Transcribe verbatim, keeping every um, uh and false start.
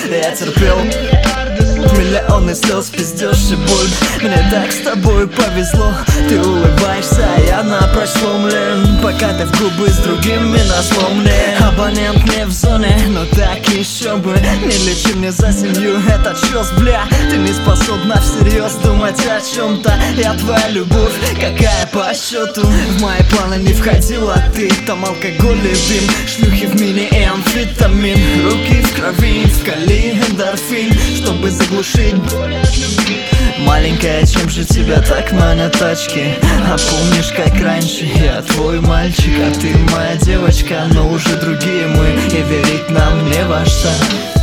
Я терпел миллионы слез, пиздешь и боль. Мне так с тобой повезло. Ты улыбаешься, а я напрочь сломлен. Пока ты в губы с другими на сломлен. Абонент не в зоне, но так еще бы. Не лечи мне за семью этот чёс, бля. Ты не способна всерьез думать о чем-то. Я твоя любовь, какая по счету. В мои планы не входила ты. Там алкоголь и дым, шлюхи в мини и амфетамин. Руки в крови, в кали эндорфин, чтобы заглушить боль от любви. Маленькая, чем же тебя так манят тачки? А помнишь, как раньше я твой мальчик, а ты моя девочка, но уже другие мы, и верить нам не во что.